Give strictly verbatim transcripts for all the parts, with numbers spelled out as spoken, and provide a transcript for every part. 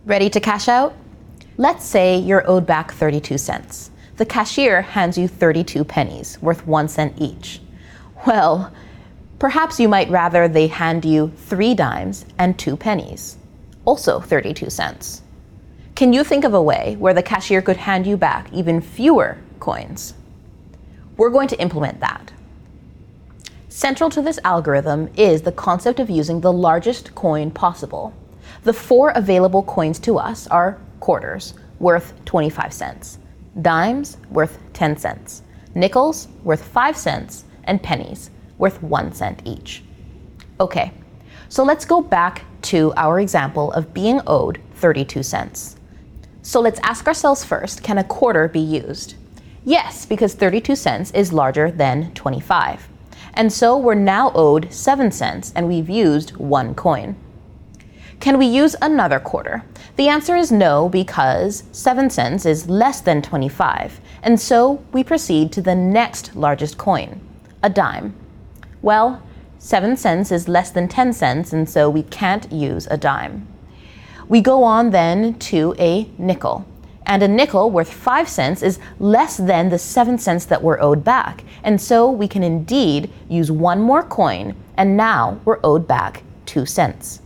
Ready to cash out? Let's say you're owed back thirty-two cents. The cashier hands you thirty-two pennies, worth one cent each. Well, perhaps you might rather they hand you three dimes and two pennies, also thirty-two cents. Can you think of a way where the cashier could hand you back even fewer coins? We're going to implement that. Central to this algorithm is the concept of using the largest coin possible. The four available coins to us are quarters, worth twenty-five cents, dimes, worth ten cents, nickels, worth five cents, and pennies, worth one cent each. Okay, so let's go back to our example of being owed thirty-two cents. So let's ask ourselves first, can a quarter be used? Yes, because thirty-two cents is larger than twenty-five. And so we're now owed seven cents and we've used one coin. Can we use another quarter? The answer is no, because seven cents is less than twenty-five. And so we proceed to the next largest coin, a dime. Well, seven cents is less than ten cents, and so we can't use a dime. We go on then to a nickel. And a nickel worth five cents is less than the seven cents that we're owed back. And so we can indeed use one more coin, and now we're owed back two cents.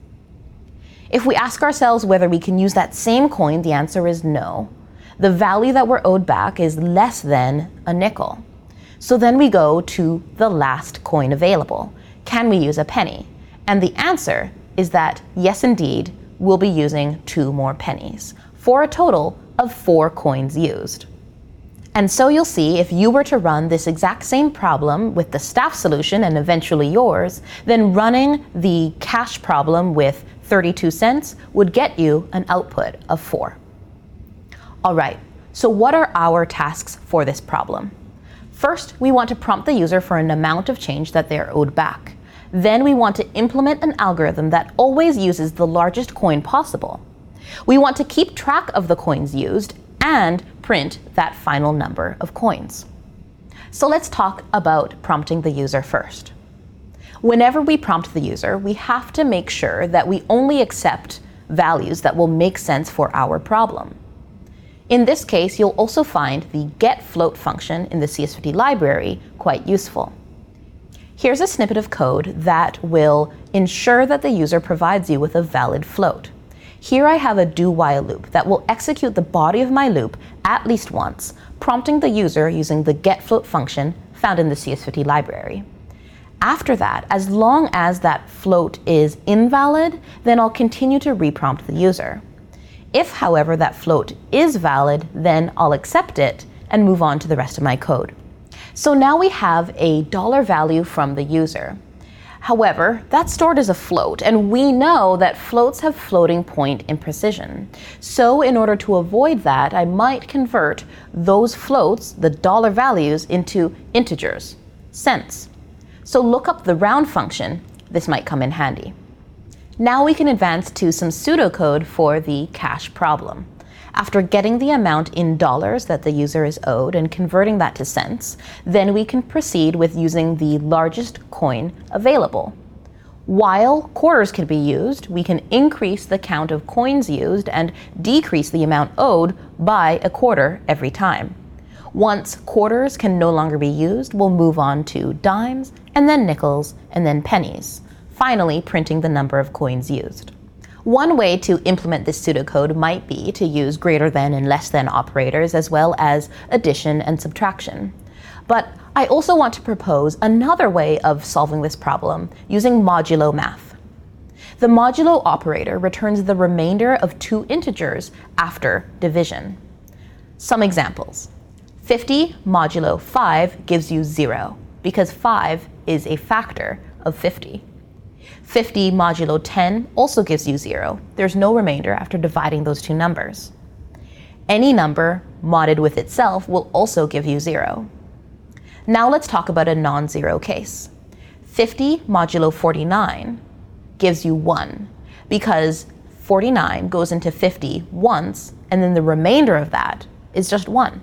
If we ask ourselves whether we can use that same coin, the answer is no. The value that we're owed back is less than a nickel. So then we go to the last coin available. Can we use a penny? And the answer is that yes, indeed, we'll be using two more pennies, for a total of four coins used. And so you'll see, if you were to run this exact same problem with the staff solution and eventually yours, then running the cash problem with thirty-two cents would get you an output of four. All right, so what are our tasks for this problem? First, we want to prompt the user for an amount of change that they're owed back. Then we want to implement an algorithm that always uses the largest coin possible. We want to keep track of the coins used and print that final number of coins. So let's talk about prompting the user first. Whenever we prompt the user, we have to make sure that we only accept values that will make sense for our problem. In this case, you'll also find the getFloat function in the C S fifty library quite useful. Here's a snippet of code that will ensure that the user provides you with a valid float. Here I have a do-while loop that will execute the body of my loop at least once, prompting the user using the getFloat function found in the C S fifty library. After that, as long as that float is invalid, then I'll continue to reprompt the user. If, however, that float is valid, then I'll accept it and move on to the rest of my code. So now we have a dollar value from the user. However, that's stored as a float, and we know that floats have floating point imprecision. So in order to avoid that, I might convert those floats, the dollar values, into integers, cents. So look up the round function. This might come in handy. Now we can advance to some pseudocode for the cash problem. After getting the amount in dollars that the user is owed and converting that to cents, then we can proceed with using the largest coin available. While quarters can be used, we can increase the count of coins used and decrease the amount owed by a quarter every time. Once quarters can no longer be used, we'll move on to dimes, and then nickels, and then pennies, finally printing the number of coins used. One way to implement this pseudocode might be to use greater than and less than operators, as well as addition and subtraction. But I also want to propose another way of solving this problem using modulo math. The modulo operator returns the remainder of two integers after division. Some examples. fifty modulo five gives you zero, because five is a factor of fifty. fifty modulo ten also gives you zero. There's no remainder after dividing those two numbers. Any number modded with itself will also give you zero. Now let's talk about a non-zero case. fifty modulo forty-nine gives you one, because forty-nine goes into fifty once, and then the remainder of that is just one.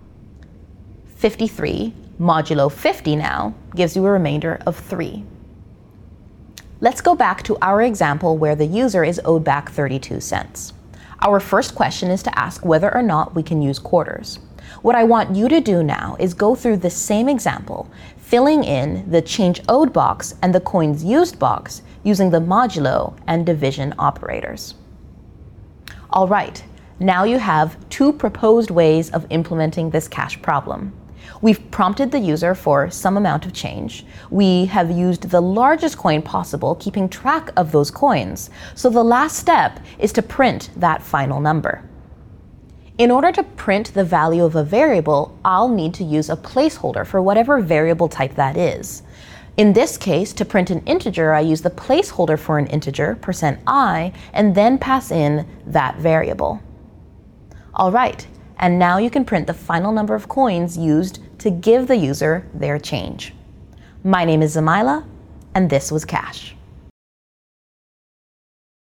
fifty-three modulo fifty now gives you a remainder of three. Let's go back to our example where the user is owed back thirty-two cents. Our first question is to ask whether or not we can use quarters. What I want you to do now is go through the same example, filling in the change owed box and the coins used box using the modulo and division operators. All right, now you have two proposed ways of implementing this cash problem. We've prompted the user for some amount of change. We have used the largest coin possible, keeping track of those coins. So the last step is to print that final number. In order to print the value of a variable, I'll need to use a placeholder for whatever variable type that is. In this case, to print an integer, I use the placeholder for an integer, percent i, and then pass in that variable. All right, and now you can print the final number of coins used to give the user their change. My name is Zamaila, and this was Cash.